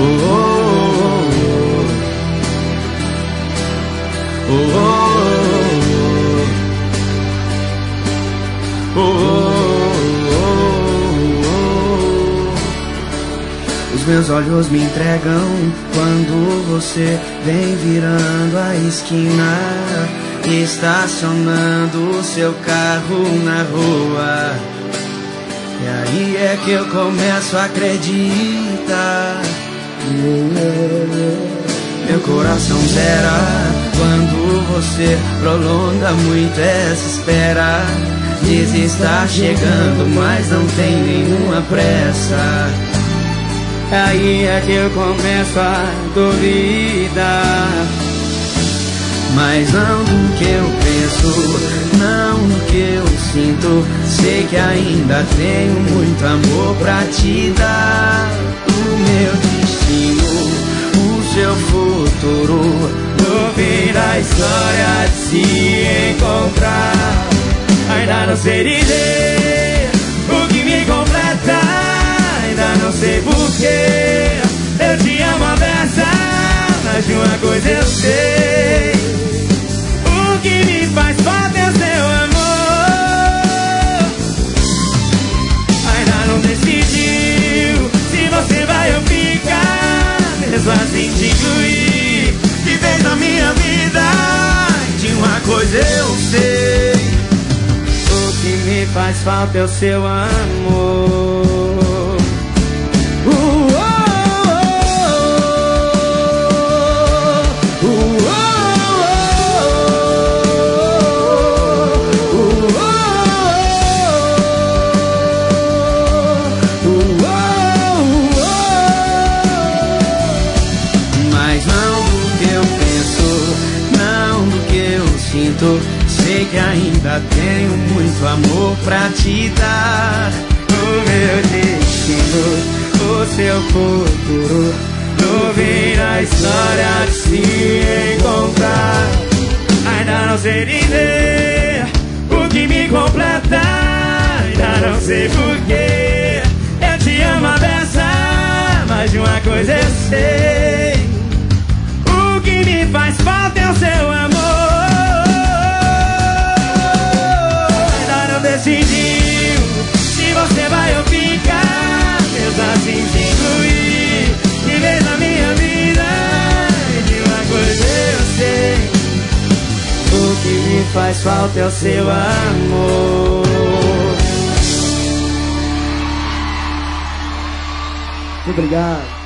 Os meus olhos me entregam quando você vem virando a esquina, estacionando o seu carro na rua. E aí é que eu começo a acreditar. Meu coração zera quando você prolonga muito essa espera. Diz estar chegando, mas não tem nenhuma pressa. Aí é que eu começo a duvidar. Mas não do que eu penso, não do que eu sinto. Sei que ainda tenho muito amor pra te dar. O meu destino, o seu futuro, ouvir a história de se encontrar. Ainda não sei dizer o que me completa, ainda não sei porquê eu te amo a beça, mas de uma coisa eu sei: o que me faz falta é o seu amor. Ainda não decidiu se você vai ou ficar, mesmo assim te incluir de vez na minha vida. De uma coisa eu sei: o que me faz falta é o seu amor. Mas não do que eu penso, não do que eu sinto. Sei que ainda tenho muito amor pra te dar. O meu destino, o seu futuro, ouvir a história de se encontrar. Ainda não sei dizer o que me completa, ainda não sei porquê eu te amo a beça, mas de uma coisa eu sei: o que me faz falta é o seu amor. Decidiu se você vai ou ficar, mesmo assim te incluir de vez na minha vida. E de uma coisa eu sei: o que me faz falta é o seu amor. Muito obrigado.